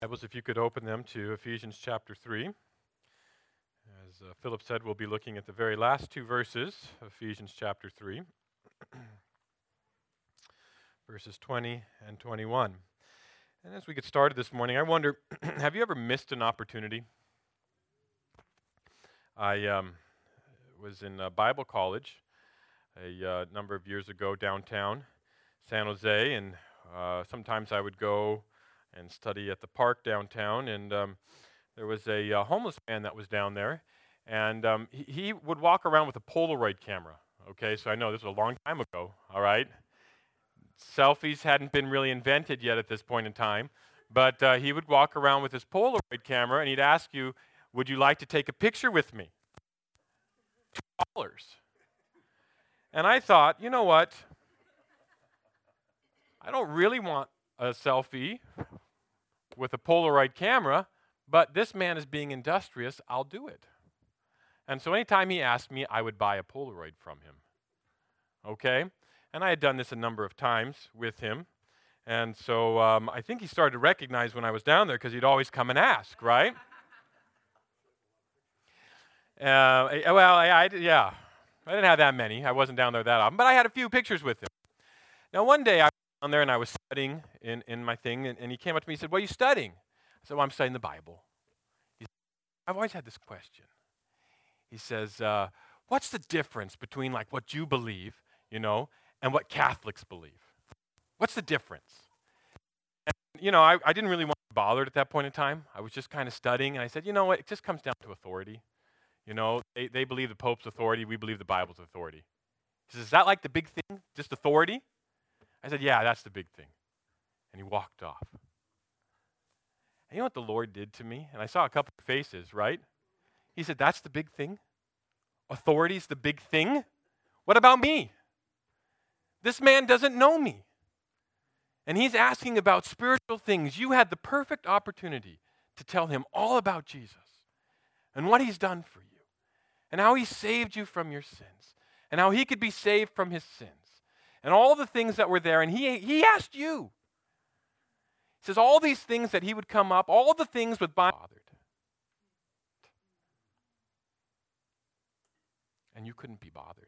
Bibles, if you could open them to Ephesians chapter 3. As Philip said, we'll be looking at the very last two verses of Ephesians chapter 3, verses 20 and 21. And as we get started this morning, I wonder, have you ever missed an opportunity? I was in Bible college a number of years ago downtown San Jose, and sometimes I would go and study at the park downtown, and there was a homeless man that was down there, and he would walk around with a Polaroid camera. Okay, so I know this was a long time ago, all right? Selfies hadn't been really invented yet at this point in time, but he would walk around with his Polaroid camera, and he'd ask you, would you like to take a picture with me? $2. And I thought, you know what? I don't really want a selfie with a Polaroid camera, but this man is being industrious, I'll do it. And so anytime he asked me, I would buy a Polaroid from him. Okay? And I had done this a number of times with him. And so I think he started to recognize when I was down there because he'd always come and ask, right? I didn't have that many. I wasn't down there that often, but I had a few pictures with him. Now, one day I was down there and I was studying in my thing, and he came up to me and said, what are you studying? I said, well, I'm studying the Bible. I've always had this question. He says, what's the difference between like what you believe, and what Catholics believe? What's the difference? And, I didn't really want to be bothered at that point in time. I was just kind of studying, and I said, you know what, it just comes down to authority. They believe the Pope's authority, we believe the Bible's authority. He says, is that like the big thing, just authority? I said, yeah, that's the big thing. And he walked off. And you know what the Lord did to me? And I saw a couple of faces, right? He said, that's the big thing? Authority's the big thing? What about me? This man doesn't know me. And he's asking about spiritual things. You had the perfect opportunity to tell him all about Jesus and what he's done for you and how he saved you from your sins and how he could be saved from his sins and all the things that were there. And he asked you. He says all these things that he would come up, all the things with bothered. And you couldn't be bothered.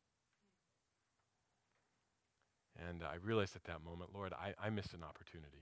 And I realized at that moment, Lord, I missed an opportunity.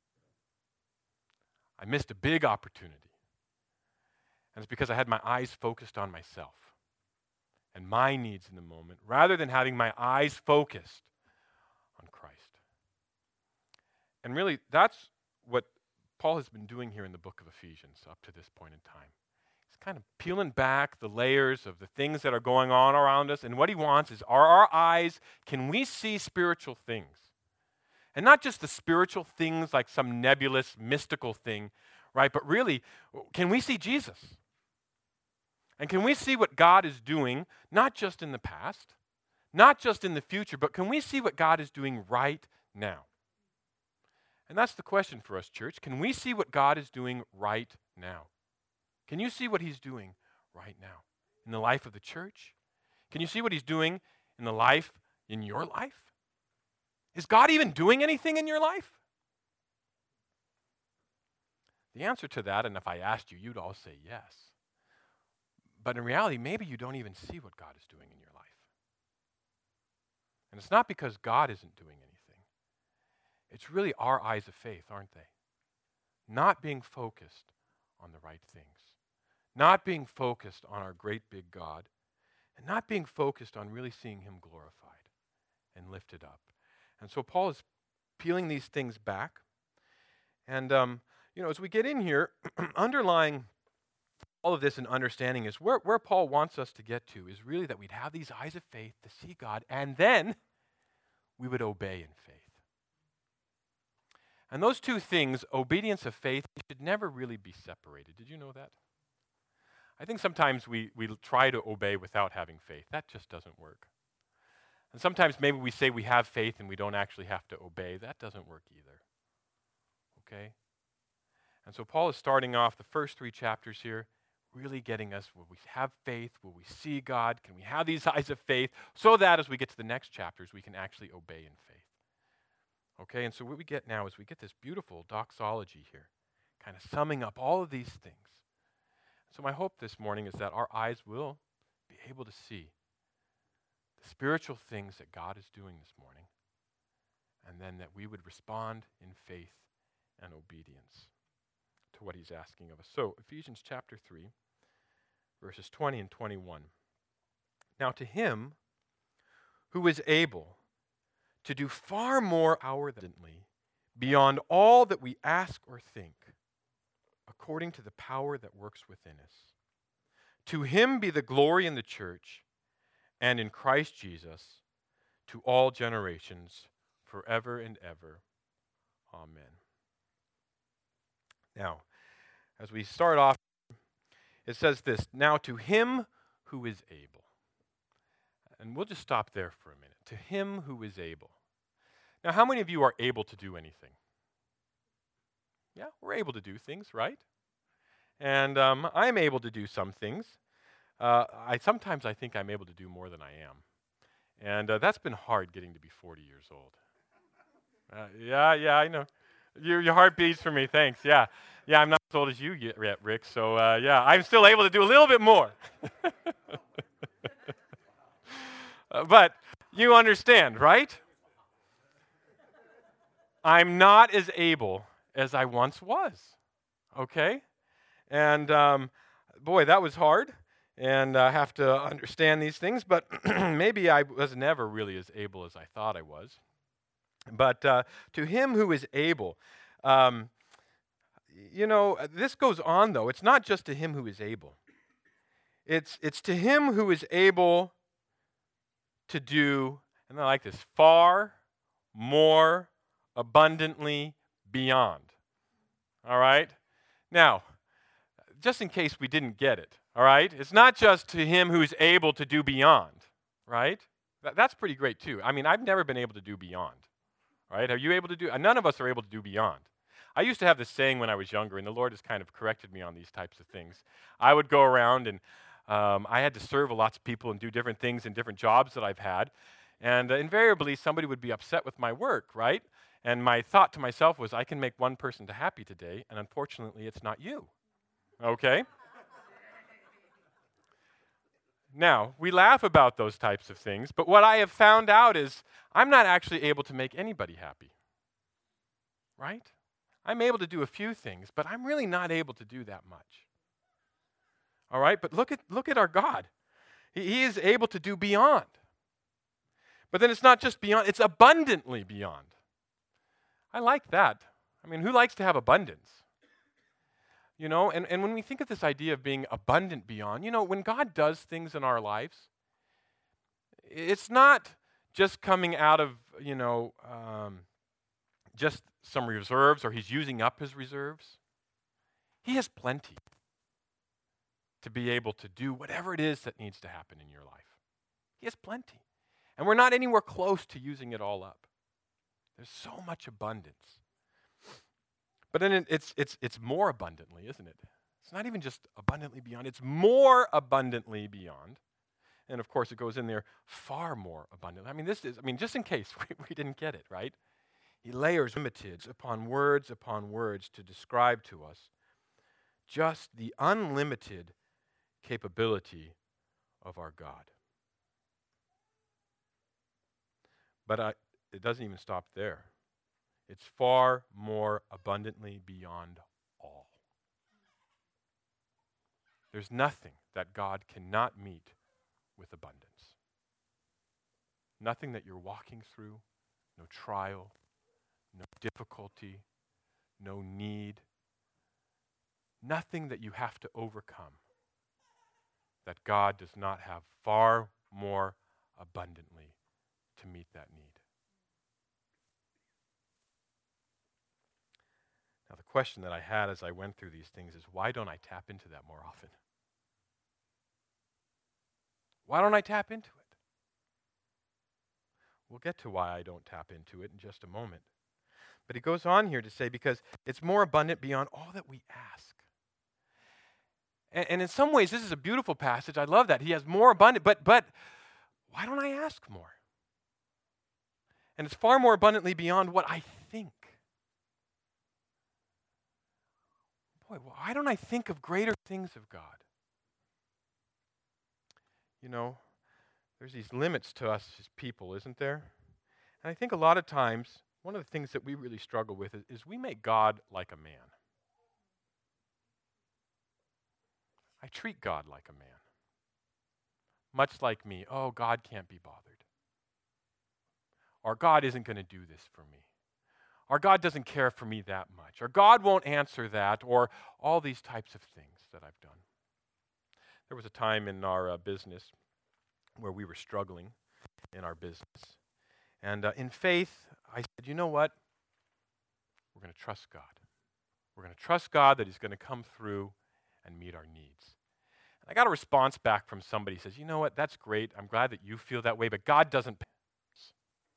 I missed a big opportunity. And it's because I had my eyes focused on myself and my needs in the moment, rather than having my eyes focused on Christ. And really, that's what Paul has been doing here in the book of Ephesians up to this point in time. He's kind of peeling back the layers of the things that are going on around us, and what he wants is, are our eyes, can we see spiritual things? And not just the spiritual things like some nebulous, mystical thing, right? But really, can we see Jesus? And can we see what God is doing, not just in the past, not just in the future, but can we see what God is doing right now? And that's the question for us, church. Can we see what God is doing right now? Can you see what he's doing right now in the life of the church? Can you see what he's doing in your life? Is God even doing anything in your life? The answer to that, and if I asked you, you'd all say yes. But in reality, maybe you don't even see what God is doing in your life. And it's not because God isn't doing anything. It's really our eyes of faith, aren't they? Not being focused on the right things. Not being focused on our great big God. And not being focused on really seeing him glorified and lifted up. And so Paul is peeling these things back. And, as we get in here, underlying all of this and understanding is where Paul wants us to get to is really that we'd have these eyes of faith to see God, and then we would obey in faith. And those two things, obedience of faith, should never really be separated. Did you know that? I think sometimes we try to obey without having faith. That just doesn't work. And sometimes maybe we say we have faith and we don't actually have to obey. That doesn't work either. Okay? And so Paul is starting off the first 3 chapters here, really getting us, will we have faith? Will we see God? Can we have these eyes of faith? So that as we get to the next chapters, we can actually obey in faith. Okay, and so what we get now is we get this beautiful doxology here, kind of summing up all of these things. So my hope this morning is that our eyes will be able to see the spiritual things that God is doing this morning, and then that we would respond in faith and obedience to what he's asking of us. So Ephesians chapter 3, verses 20 and 21. Now to him who is able to do far more abundantly beyond all that we ask or think, according to the power that works within us. To him be the glory in the church and in Christ Jesus to all generations, forever and ever. Amen. Now, as we start off, it says this, now to him who is able. And we'll just stop there for a minute. To him who is able. Now, how many of you are able to do anything? Yeah, we're able to do things, right? And I'm able to do some things. Sometimes I think I'm able to do more than I am. And that's been hard getting to be 40 years old. Yeah, I know. Your heart beats for me, thanks, yeah. Yeah, I'm not as old as you yet, Rick, so yeah, I'm still able to do a little bit more. But you understand, right? I'm not as able as I once was, okay? And boy, that was hard, and I have to understand these things, but maybe I was never really as able as I thought I was. But to him who is able, this goes on, though. It's not just to him who is able. It's to him who is able to do, and I like this, far more abundantly beyond. All right? Now, just in case we didn't get it, all right? It's not just to him who's able to do beyond, right? That's pretty great, too. I mean, I've never been able to do beyond, right? Are you able to do? None of us are able to do beyond. I used to have this saying when I was younger, and the Lord has kind of corrected me on these types of things. I would go around, and I had to serve lots of people and do different things in different jobs that I've had, and invariably somebody would be upset with my work, right? And my thought to myself was, I can make one person happy today, and unfortunately, it's not you. Okay? Now, we laugh about those types of things, but what I have found out is I'm not actually able to make anybody happy. Right? I'm able to do a few things, but I'm really not able to do that much. All right? But look at our God. He is able to do beyond. But then it's not just beyond, it's abundantly beyond. I like that. I mean, who likes to have abundance? You know, and when we think of this idea of being abundant beyond, you know, when God does things in our lives, it's not just coming out of, just some reserves or he's using up his reserves. He has plenty to be able to do whatever it is that needs to happen in your life. He has plenty. And we're not anywhere close to using it all up. There's so much abundance. But then it's more abundantly, isn't it? It's not even just abundantly beyond, it's more abundantly beyond. And of course it goes in there far more abundantly. I mean, just in case we didn't get it, right? He layers limited upon words to describe to us just the unlimited capability of our God. But it doesn't even stop there. It's far more abundantly beyond all. There's nothing that God cannot meet with abundance. Nothing that you're walking through, no trial, no difficulty, no need, nothing that you have to overcome that God does not have far more abundantly to meet that need. Now, the question that I had as I went through these things is, why don't I tap into that more often? Why don't I tap into it? We'll get to why I don't tap into it in just a moment. But he goes on here to say, because it's more abundant beyond all that we ask. And in some ways, this is a beautiful passage. I love that. He has more abundant, but why don't I ask more? And it's far more abundantly beyond what I think. boy, why don't I think of greater things of God? You know, there's these limits to us as people, isn't there? And I think a lot of times, one of the things that we really struggle with is we make God like a man. I treat God like a man. Much like me, oh, God can't be bothered. Or God isn't going to do this for me. Or God doesn't care for me that much. Or God won't answer that. Or all these types of things that I've done. There was a time in our business where we were struggling in our business. And in faith, I said, you know what? We're going to trust God. We're going to trust God that He's going to come through and meet our needs. And I got a response back from somebody who says, you know what? That's great. I'm glad that you feel that way, but God doesn't pay bills.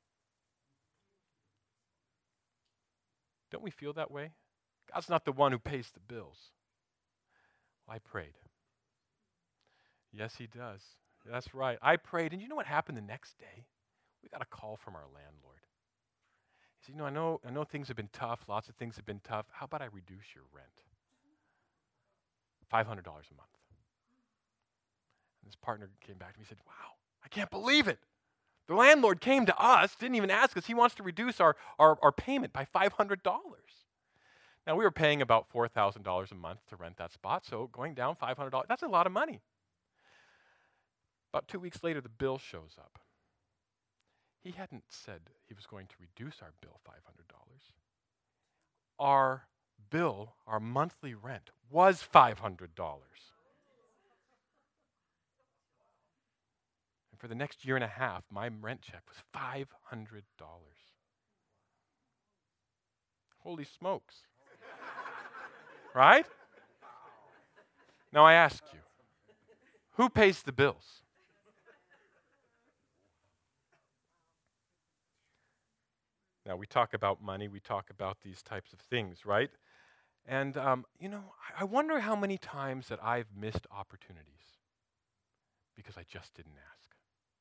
Don't we feel that way? God's not the one who pays the bills. Well, I prayed. Yes, He does. That's right. I prayed, and you know what happened the next day? We got a call from our landlord. He said, I know things have been tough. Lots of things have been tough. How about I reduce your rent? $500 a month. And his partner came back to me and said, wow, I can't believe it. The landlord came to us, didn't even ask us. He wants to reduce our payment by $500. Now, we were paying about $4,000 a month to rent that spot, so going down $500, that's a lot of money. About 2 weeks later, the bill shows up. He hadn't said he was going to reduce our bill $500. Our bill, our monthly rent, was $500. And for the next year and a half, my rent check was $500. Holy smokes. Right? Now I ask you, who pays the bills? Now, we talk about money, we talk about these types of things, right? And, I wonder how many times that I've missed opportunities because I just didn't ask.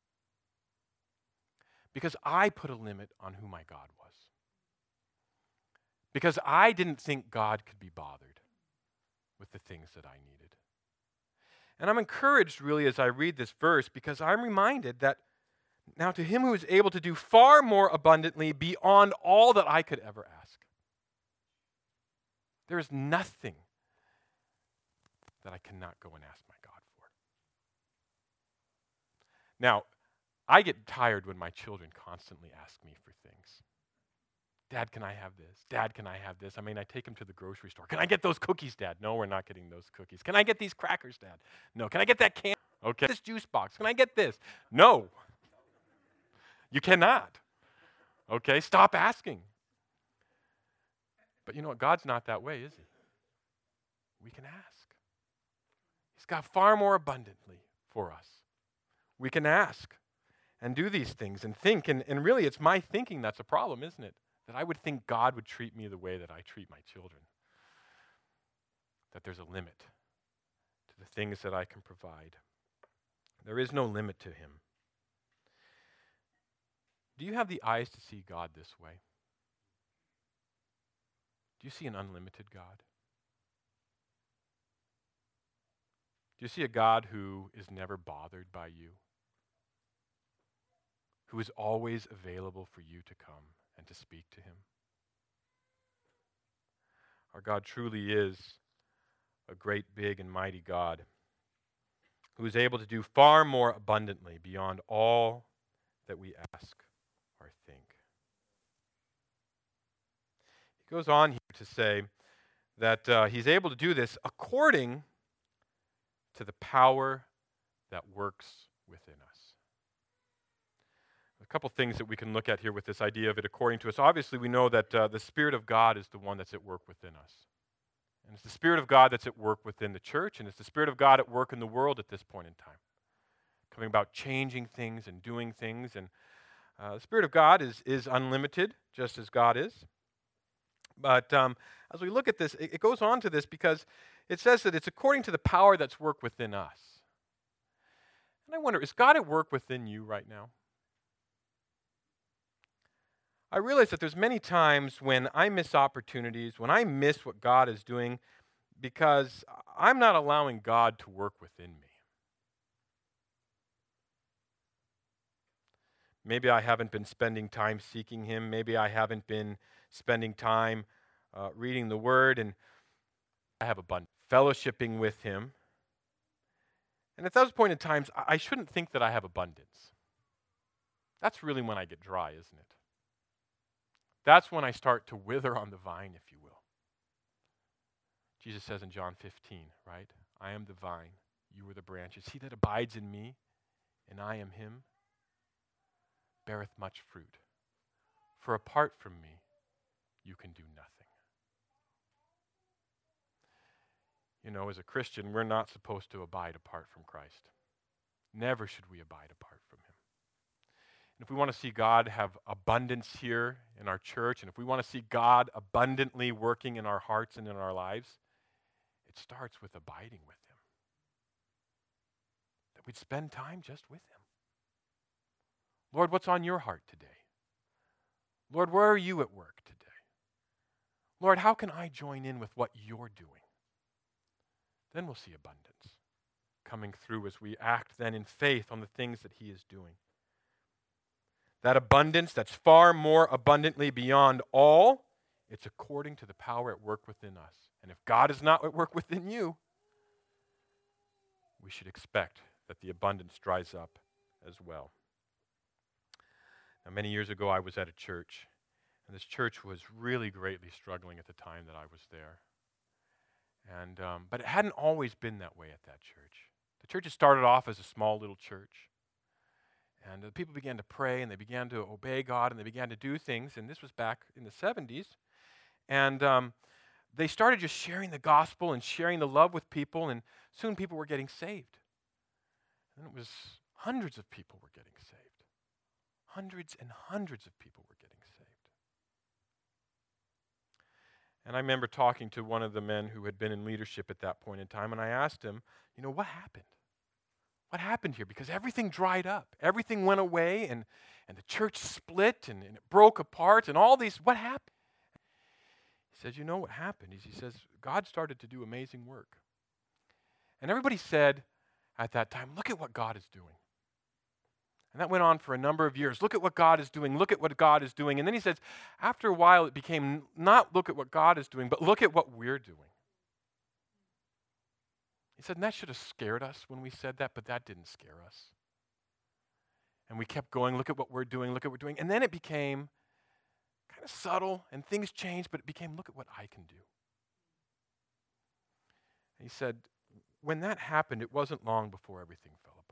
Because I put a limit on who my God was. Because I didn't think God could be bothered with the things that I needed. And I'm encouraged, really, as I read this verse, because I'm reminded that now to Him who is able to do far more abundantly beyond all that I could ever ask. There is nothing that I cannot go and ask my God for. Now, I get tired when my children constantly ask me for things. Dad, can I have this? Dad, can I have this? I mean, I take them to the grocery store. Can I get those cookies, Dad? No, we're not getting those cookies. Can I get these crackers, Dad? No. Can I get that can? Okay. This juice box. Can I get this? No. You cannot. Okay? Stop asking. But you know what? God's not that way, is He? We can ask. He's got far more abundantly for us. We can ask and do these things and think. And really, it's my thinking that's a problem, isn't it? That I would think God would treat me the way that I treat my children. That there's a limit to the things that I can provide. There is no limit to Him. Do you have the eyes to see God this way? Do you see an unlimited God? Do you see a God who is never bothered by you? Who is always available for you to come and to speak to Him? Our God truly is a great, big, and mighty God who is able to do far more abundantly beyond all that we ask or think. He goes on here to say that He's able to do this according to the power that works within us. A couple things that we can look at here with this idea of it according to us. Obviously, we know that the Spirit of God is the one that's at work within us. And it's the Spirit of God that's at work within the church, and it's the Spirit of God at work in the world at this point in time. Coming about changing things and doing things. And the Spirit of God is unlimited, just as God is. But as we look at this, it goes on to this because it says that it's according to the power that's work within us. And I wonder, is God at work within you right now? I realize that there's many times when I miss opportunities, when I miss what God is doing, because I'm not allowing God to work within me. Maybe I haven't been spending time seeking Him. Maybe I haven't been spending time reading the Word, and I have abundance fellowshipping with Him. And at those point in times, I shouldn't think that I have abundance. That's really when I get dry, isn't it? That's when I start to wither on the vine, if you will. Jesus says in John 15, right? I am the vine, you are the branches. He that abides in me, and I am him, beareth much fruit. For apart from me, you can do nothing. You know, as a Christian, we're not supposed to abide apart from Christ. Never should we abide apart from him. And if we want to see God have abundance here in our church, and if we want to see God abundantly working in our hearts and in our lives, it starts with abiding with him. That we'd spend time just with him. Lord, what's on your heart today? Lord, where are you at work today? Lord, how can I join in with what you're doing? Then we'll see abundance coming through as we act then in faith on the things that he is doing. That abundance that's far more abundantly beyond all, it's according to the power at work within us. And if God is not at work within you, we should expect that the abundance dries up as well. Now, many years ago, I was at a church, and this church was really greatly struggling at the time that I was there. But it hadn't always been that way at that church. The church had started off as a small little church. And the people began to pray, and they began to obey God, and they began to do things. And this was back in the 70s. And they started just sharing the gospel and sharing the love with people, and soon people were getting saved. And it was hundreds of people were getting saved. Hundreds and hundreds of people were getting saved. And I remember talking to one of the men who had been in leadership at that point in time, and I asked him, what happened? What happened here? Because everything dried up. Everything went away, and the church split, and it broke apart, and all these, what happened? He says, what happened? He says, God started to do amazing work. And everybody said at that time, look at what God is doing. And that went on for a number of years. Look at what God is doing. Look at what God is doing. And then he says, after a while, it became not look at what God is doing, but look at what we're doing. He said, and that should have scared us when we said that, but that didn't scare us. And we kept going, look at what we're doing, look at what we're doing. And then it became kind of subtle, and things changed, but it became, look at what I can do. And he said, when that happened, it wasn't long before everything fell apart.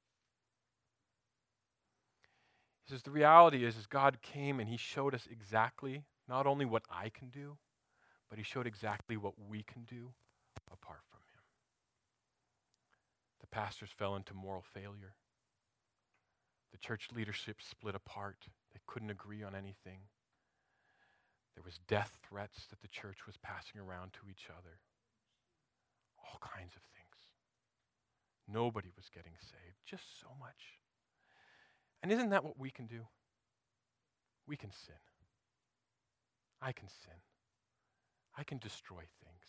He says, the reality is God came and he showed us exactly, not only what I can do, but he showed exactly what we can do apart from him. The pastors fell into moral failure. The church leadership split apart. They couldn't agree on anything. There was death threats that the church was passing around to each other. All kinds of things. Nobody was getting saved. Just so much. And isn't that what we can do? We can sin. I can sin. I can destroy things.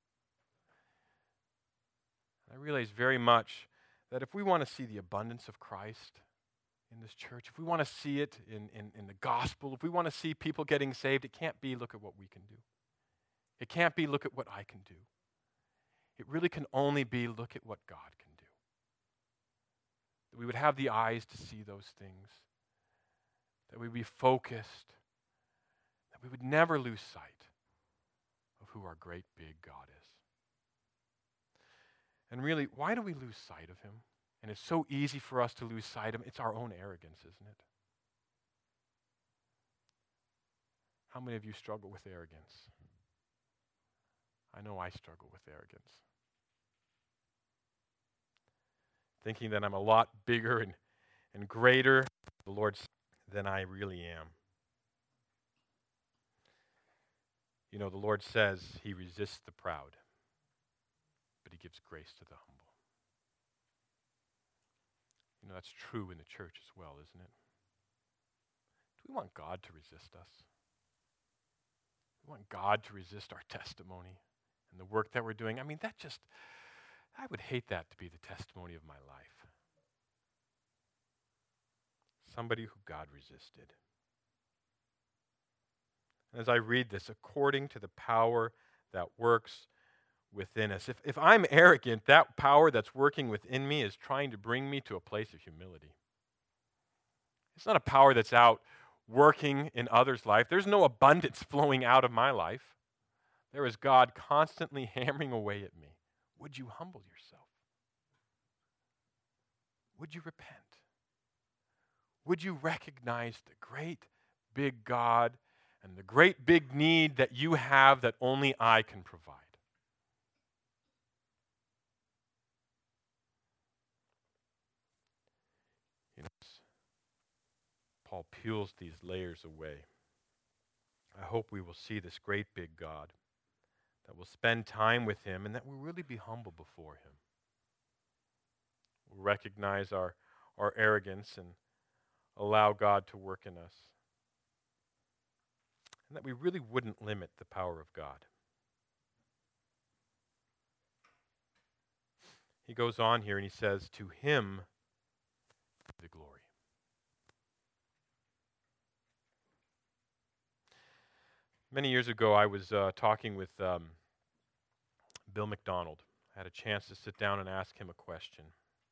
And I realize very much that if we want to see the abundance of Christ in this church, if we want to see it in the gospel, if we want to see people getting saved, it can't be look at what we can do. It can't be look at what I can do. It really can only be look at what God can do. That we would have the eyes to see those things. That we would be focused. That we would never lose sight of who our great big God is. And really, why do we lose sight of him? And it's so easy for us to lose sight of him. It's our own arrogance, isn't it? How many of you struggle with arrogance? I know I struggle with arrogance. Thinking that I'm a lot bigger and greater, the Lord, than I really am. The Lord says he resists the proud, but he gives grace to the humble. That's true in the church as well, isn't it? Do we want God to resist us? We want God to resist our testimony and the work that we're doing. I mean, I would hate that to be the testimony of my life. Somebody who God resisted. And as I read this, according to the power that works within us. If I'm arrogant, that power that's working within me is trying to bring me to a place of humility. It's not a power that's out working in others' life. There's no abundance flowing out of my life. There is God constantly hammering away at me. Would you humble yourself? Would you repent? Would you recognize the great big God and the great big need that you have that only I can provide? You know, Paul peels these layers away. I hope we will see this great big God, that we'll spend time with him, and that we'll really be humble before him. We'll recognize our arrogance and allow God to work in us. And that we really wouldn't limit the power of God. He goes on here and he says, to him the glory. Many years ago, I was talking with Bill McDonald. I had a chance to sit down and ask him a question.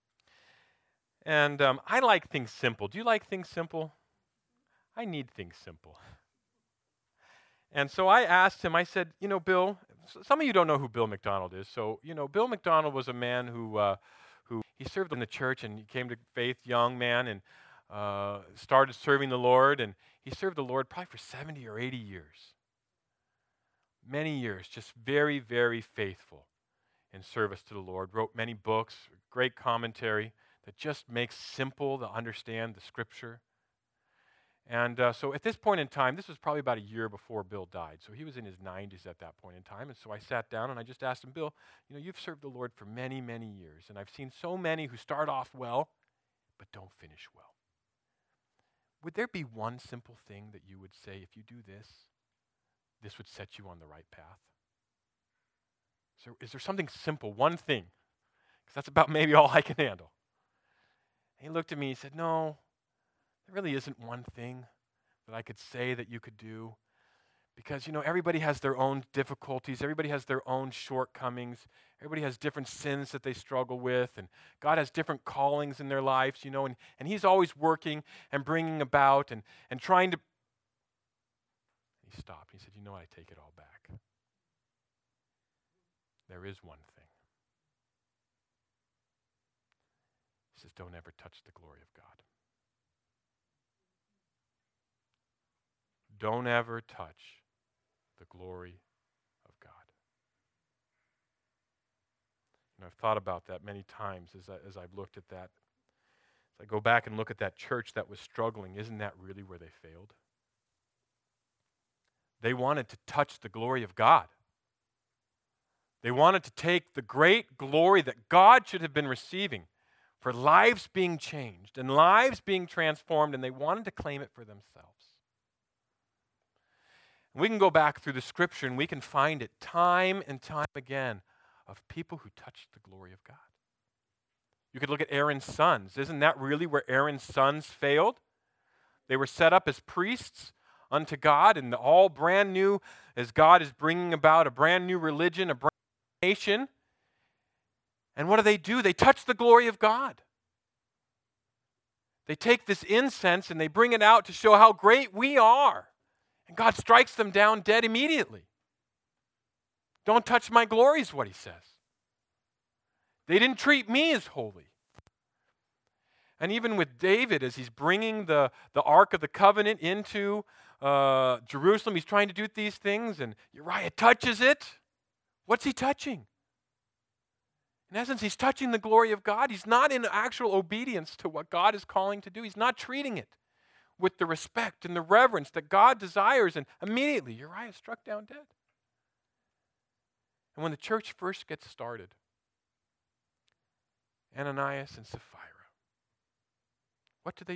And I like things simple. Do you like things simple? I need things simple. And so I asked him, I said, Bill, some of you don't know who Bill McDonald is. So, Bill McDonald was a man who he served in the church, and he came to faith, young man, and started serving the Lord. And he served the Lord probably for 70 or 80 years. Many years, just very, very faithful in service to the Lord. Wrote many books, great commentary that just makes simple to understand the Scripture. And so at this point in time, this was probably about a year before Bill died. So he was in his 90s at that point in time. And so I sat down and I just asked him, Bill, you've served the Lord for many, many years. And I've seen so many who start off well, but don't finish well. Would there be one simple thing that you would say, if you do this, this would set you on the right path? So is there something simple, one thing? Because that's about maybe all I can handle. And he looked at me and said, no, there really isn't one thing that I could say that you could do. Because, everybody has their own difficulties. Everybody has their own shortcomings. Everybody has different sins that they struggle with. And God has different callings in their lives, and he's always working and bringing about and trying to. He stopped. He said, I take it all back. There is one thing. He says, don't ever touch the glory of God. Don't ever touch the glory of God. I've thought about that many times as I've looked at that. As I go back and look at that church that was struggling, isn't that really where they failed? They wanted to touch the glory of God. They wanted to take the great glory that God should have been receiving for lives being changed and lives being transformed, and they wanted to claim it for themselves. We can go back through the Scripture and we can find it time and time again of people who touched the glory of God. You could look at Aaron's sons. Isn't that really where Aaron's sons failed? They were set up as priests unto God, and all brand new, as God is bringing about a brand new religion, a brand new nation. And what do? They touch the glory of God. They take this incense and they bring it out to show how great we are. And God strikes them down dead immediately. Don't touch my glory is what he says. They didn't treat me as holy. And even with David, as he's bringing the Ark of the Covenant into Jerusalem, he's trying to do these things, and Uriah touches it. What's he touching? In essence, he's touching the glory of God. He's not in actual obedience to what God is calling to do. He's not treating it with the respect and the reverence that God desires, and immediately Uriah is struck down dead. And when the church first gets started, Ananias and Sapphira, what do?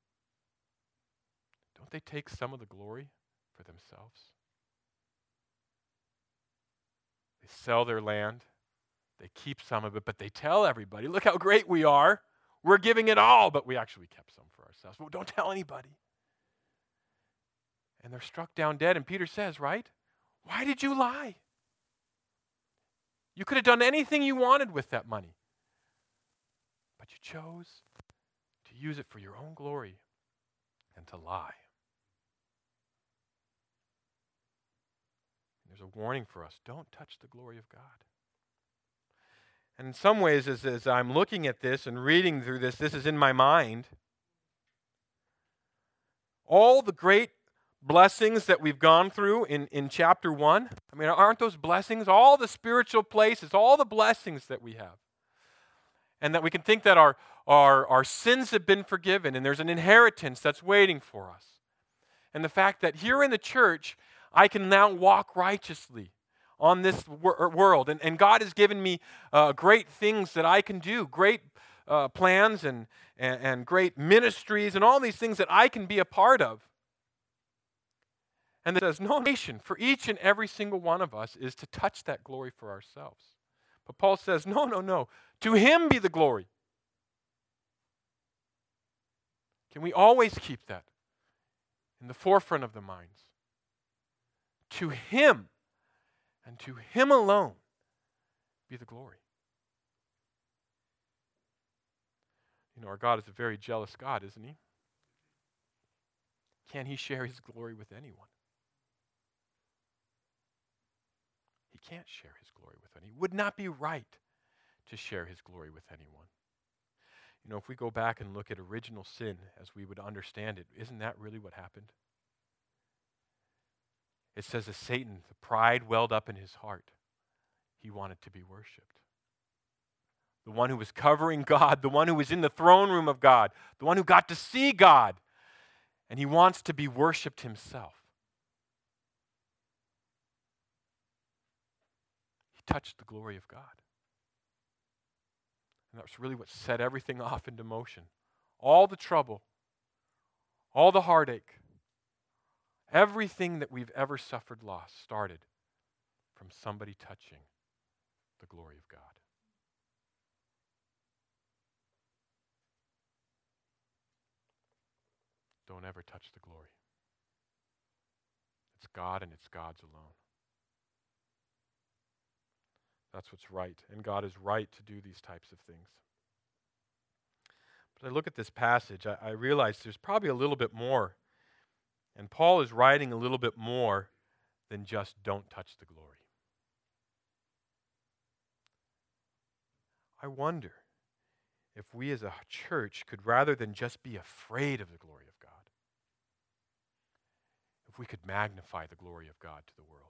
Don't they take some of the glory for themselves? They sell their land. They keep some of it, but they tell everybody, look how great we are. We're giving it all, but we actually kept some for ourselves. But don't tell anybody. And they're struck down dead. And Peter says, right? Why did you lie? You could have done anything you wanted with that money. But you chose to use it for your own glory and to lie. And there's a warning for us. Don't touch the glory of God. And in some ways, as I'm looking at this and reading through this is in my mind. All the great blessings that we've gone through in chapter 1, I mean, aren't those blessings? All the spiritual places, all the blessings that we have. And that we can think that our sins have been forgiven and there's an inheritance that's waiting for us. And the fact that here in the church, I can now walk righteously on this world. And God has given me great things that I can do, great plans and great ministries and all these things that I can be a part of. And there's no nation for each and every single one of us is to touch that glory for ourselves. But Paul says, no. To him be the glory. Can we always keep that in the forefront of the minds? To him and to him alone be the glory. You know, our God is a very jealous God, isn't he? Can he share his glory with anyone? He can't share his glory with anyone. It would not be right to share his glory with anyone. You know, if we go back and look at original sin as we would understand it, isn't that really what happened? It says that Satan, the pride welled up in his heart. He wanted to be worshipped. The one who was covering God, the one who was in the throne room of God, the one who got to see God, and he wants to be worshipped himself. He touched the glory of God. And that's really what set everything off into motion. All the trouble, all the heartache, everything that we've ever suffered loss started from somebody touching the glory of God. Don't ever touch the glory. It's God and it's God's alone. That's what's right. And God is right to do these types of things. But I look at this passage, I realize there's probably a little bit more. And Paul is writing a little bit more than just don't touch the glory. I wonder if we as a church could, rather than just be afraid of the glory of God, if we could magnify the glory of God to the world.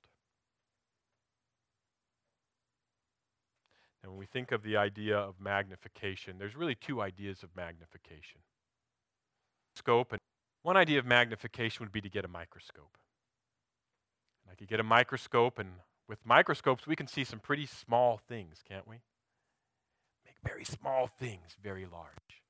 And when we think of the idea of magnification, there's really two ideas of magnification. Scope, and one idea of magnification would be to get a microscope. I could get a microscope, and with microscopes we can see some pretty small things, can't we? Make very small things very large.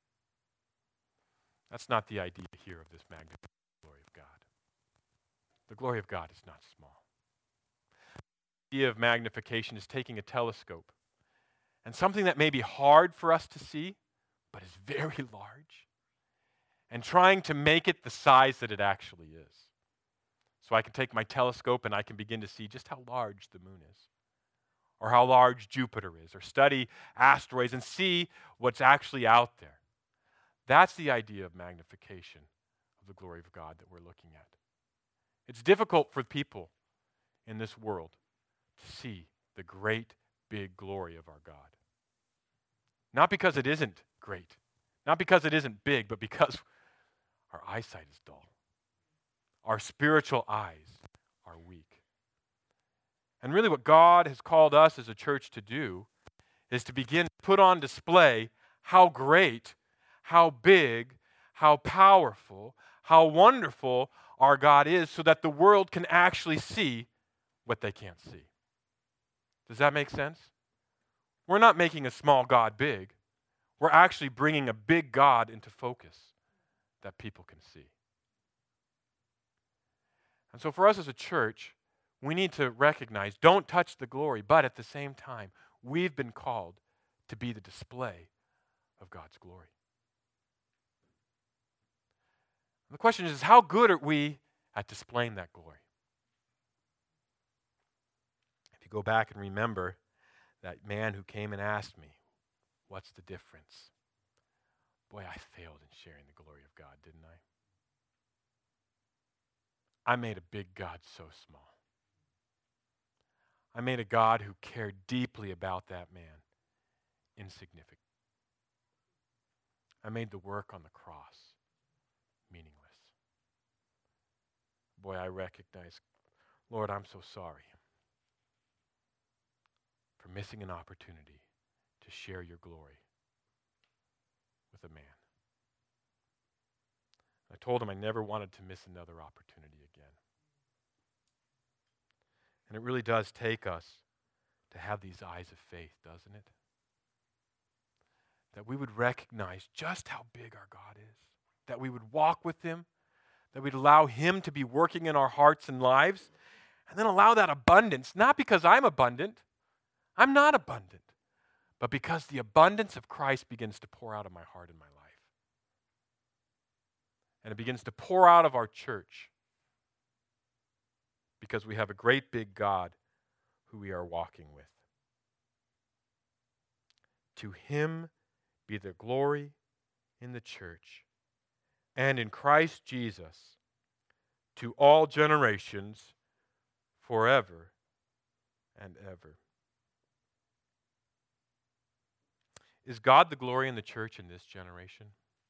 That's not the idea here of this magnification of the glory of God. The glory of God is not small. The idea of magnification is taking a telescope and something that may be hard for us to see, but is very large, and trying to make it the size that it actually is. So I can take my telescope and I can begin to see just how large the moon is, or how large Jupiter is, or study asteroids and see what's actually out there. That's the idea of magnification of the glory of God that we're looking at. It's difficult for people in this world to see the great, big glory of our God. Not because it isn't great, not because it isn't big, but because our eyesight is dull. Our spiritual eyes are weak. And really what God has called us as a church to do is to begin to put on display how great, how big, how powerful, how wonderful our God is, so that the world can actually see what they can't see. Does that make sense? We're not making a small God big. We're actually bringing a big God into focus that people can see. And so for us as a church, we need to recognize, don't touch the glory, but at the same time, we've been called to be the display of God's glory. The question is, how good are we at displaying that glory? If you go back and remember that man who came and asked me, what's the difference? Boy, I failed in sharing the glory of God, didn't I? I made a big God so small. I made a God who cared deeply about that man insignificant. I made the work on the cross meaningless. Boy, I recognize, Lord, I'm so sorry for missing an opportunity to share your glory with a man. I told him I never wanted to miss another opportunity again. And it really does take us to have these eyes of faith, doesn't it? That we would recognize just how big our God is, that we would walk with him, that we'd allow him to be working in our hearts and lives, and then allow that abundance, not because I'm abundant, I'm not abundant, but because the abundance of Christ begins to pour out of my heart and my life. And it begins to pour out of our church because we have a great big God who we are walking with. To him be the glory in the church and in Christ Jesus to all generations forever and ever. Is God the glory in the church in this generation?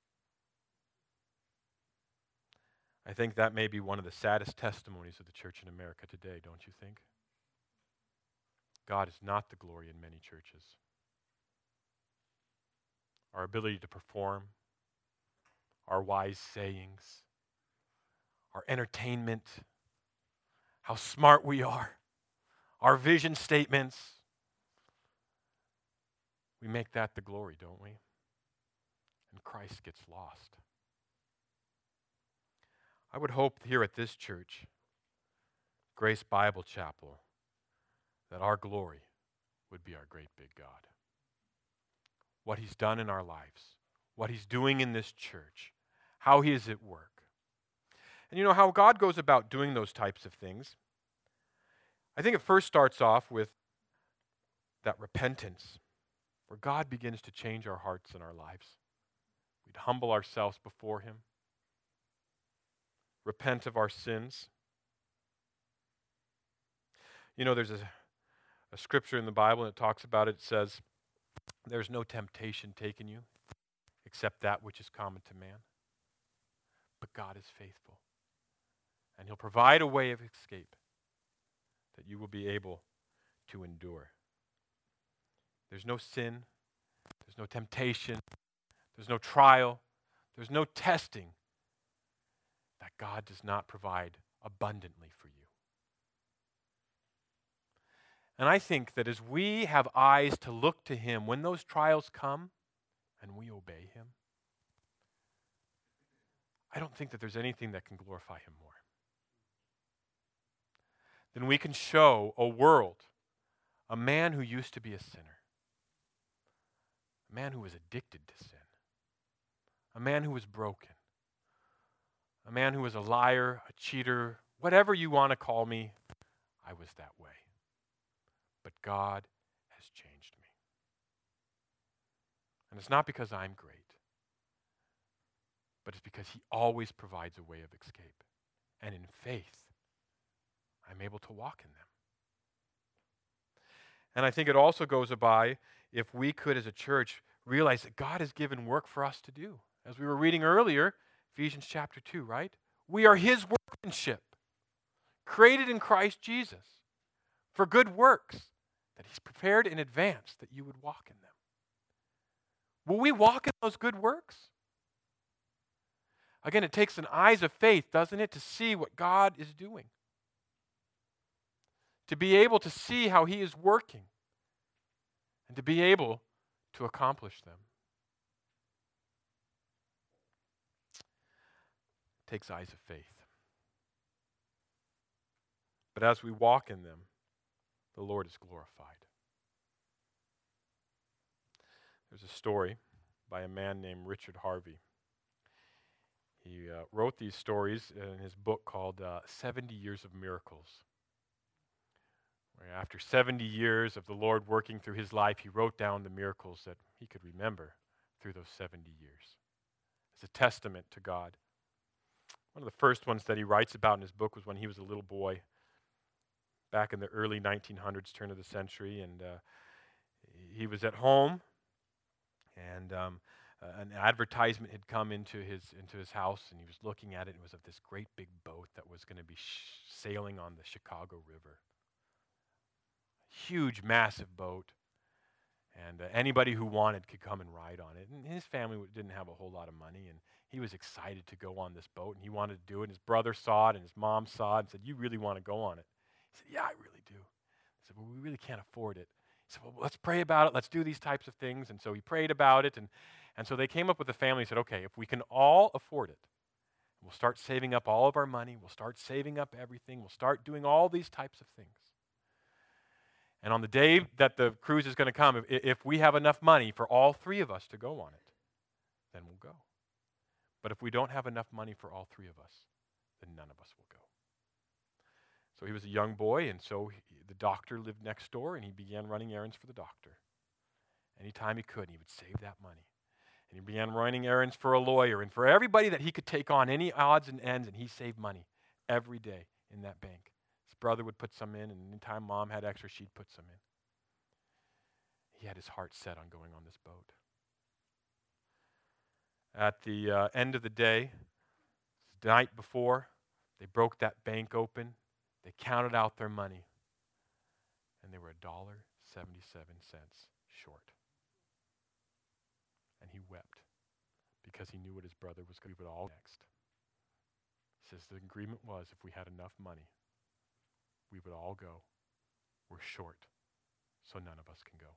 I think that may be one of the saddest testimonies of the church in America today, don't you think? God is not the glory in many churches. Our ability to perform, our wise sayings, our entertainment, how smart we are, our vision statements, we make that the glory, don't we? And Christ gets lost. I would hope here at this church, Grace Bible Chapel, that our glory would be our great big God. What he's done in our lives, what he's doing in this church, how he is at work. And you know how God goes about doing those types of things? I think it first starts off with that repentance, where God begins to change our hearts and our lives. We'd humble ourselves before him, repent of our sins. You know, there's a scripture in the Bible, and it talks about it. It says, there's no temptation taken you except that which is common to man. But God is faithful, and he'll provide a way of escape that you will be able to endure. There's no sin, there's no temptation, there's no trial, there's no testing that God does not provide abundantly for you. And I think that as we have eyes to look to him when those trials come and we obey him, I don't think that there's anything that can glorify him more. Then we can show a world, a man who used to be a sinner, a man who was addicted to sin, a man who was broken, a man who was a liar, a cheater, whatever you want to call me, I was that way. But God has changed me. And it's not because I'm great, but it's because he always provides a way of escape. And in faith, I'm able to walk in them. And I think it also goes by if we could, as a church, realize that God has given work for us to do. As we were reading earlier, Ephesians chapter 2, right? We are his workmanship, created in Christ Jesus for good works that he's prepared in advance that you would walk in them. Will we walk in those good works? Again, it takes an eyes of faith, doesn't it, to see what God is doing. To be able to see how he is working and to be able to accomplish them. It takes eyes of faith. But as we walk in them, the Lord is glorified. There's a story by a man named Richard Harvey. He wrote these stories in his book called 70 Years of Miracles. Where after 70 years of the Lord working through his life, he wrote down the miracles that he could remember through those 70 years as a testament to God. One of the first ones that he writes about in his book was when he was a little boy, back in the early 1900s, turn of the century, and he was at home, and an advertisement had come into his house, and he was looking at it, and it was of this great big boat that was going to be sailing on the Chicago River. Huge, massive boat, and anybody who wanted could come and ride on it. And his family didn't have a whole lot of money, and he was excited to go on this boat, and he wanted to do it. And his brother saw it, and his mom saw it, and said, "You really want to go on it?" He said, "Yeah, I really do." He said, "Well, we really can't afford it." He said, "Well, let's pray about it. Let's do these types of things." And so he prayed about it, and so they came up with a family and said, "Okay, if we can all afford it, we'll start saving up all of our money. We'll start saving up everything. We'll start doing all these types of things. And on the day that the cruise is going to come, if we have enough money for all three of us to go on it, then we'll go. But if we don't have enough money for all three of us, then none of us will go." So he was a young boy, and so the doctor lived next door, and he began running errands for the doctor. Anytime he could, he would save that money. And he began running errands for a lawyer and for everybody that he could take on, any odds and ends, and he saved money every day in that bank. His brother would put some in, and anytime Mom had extra, she'd put some in. He had his heart set on going on this boat. At the end of the day, the night before, they broke that bank open. They counted out their money, and they were $1.77 short. And he wept because he knew what his brother was going to do it all next. He says the agreement was if we had enough money, we would all go. We're short, so none of us can go.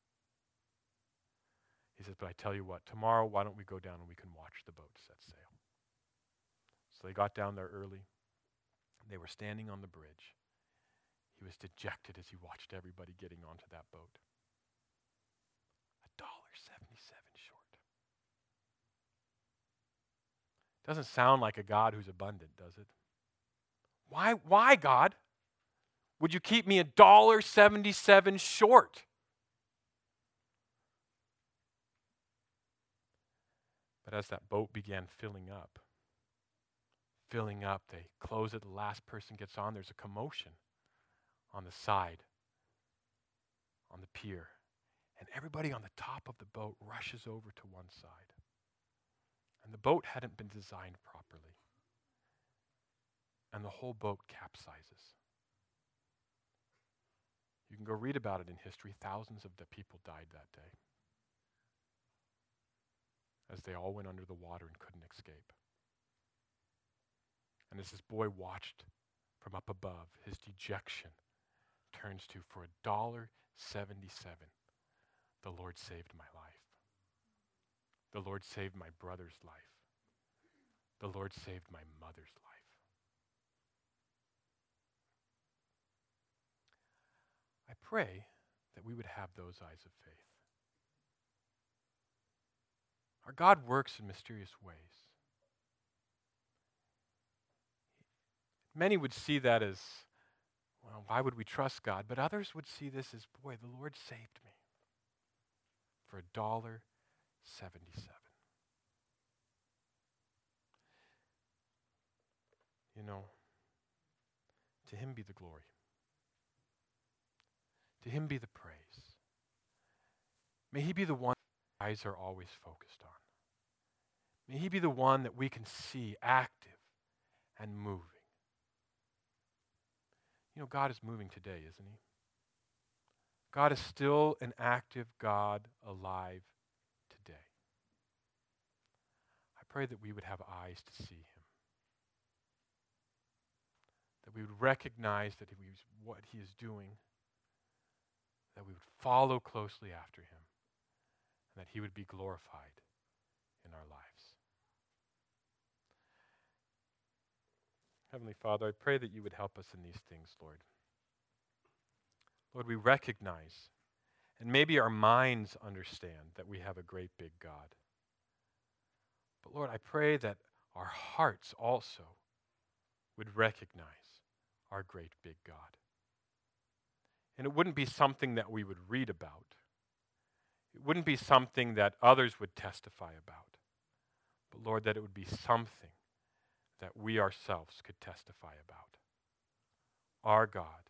He says, but I tell you what, tomorrow why don't we go down and we can watch the boat set sail? So they got down there early. They were standing on the bridge. He was dejected as he watched everybody getting onto that boat. $1.77 short. Doesn't sound like a God who's abundant, does it? Why, God, would you keep me $1.77 short? But as that boat began filling up, they close it, the last person gets on, there's a commotion on the side, on the pier, and everybody on the top of the boat rushes over to one side. And the boat hadn't been designed properly, and the whole boat capsizes. You can go read about it in history. Thousands of the people died that day as they all went under the water and couldn't escape. And as this boy watched from up above, his dejection turns to, for $1.77, the Lord saved my life. The Lord saved my brother's life. The Lord saved my mother's life. I pray that we would have those eyes of faith. Our God works in mysterious ways. Many would see that as, well, why would we trust God? But others would see this as, boy, the Lord saved me for $1.77. You know, to him be the glory. To him be the praise. May he be the one our eyes are always focused on. May he be the one that we can see active and moving. You know, God is moving today, isn't he? God is still an active God alive today. I pray that we would have eyes to see him. That we would recognize that what he is doing, that we would follow closely after him, and that he would be glorified in our lives. Heavenly Father, I pray that you would help us in these things, Lord. Lord, we recognize, and maybe our minds understand, that we have a great big God. But Lord, I pray that our hearts also would recognize our great big God. And it wouldn't be something that we would read about. It wouldn't be something that others would testify about. But Lord, that it would be something that we ourselves could testify about. Our God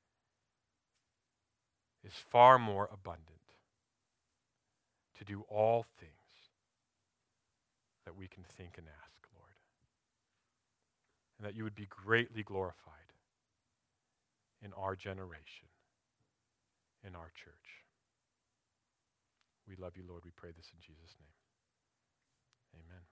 is far more abundant to do all things that we can think and ask, Lord. And that you would be greatly glorified in our generation, in our church. We love you, Lord. We pray this in Jesus' name. Amen.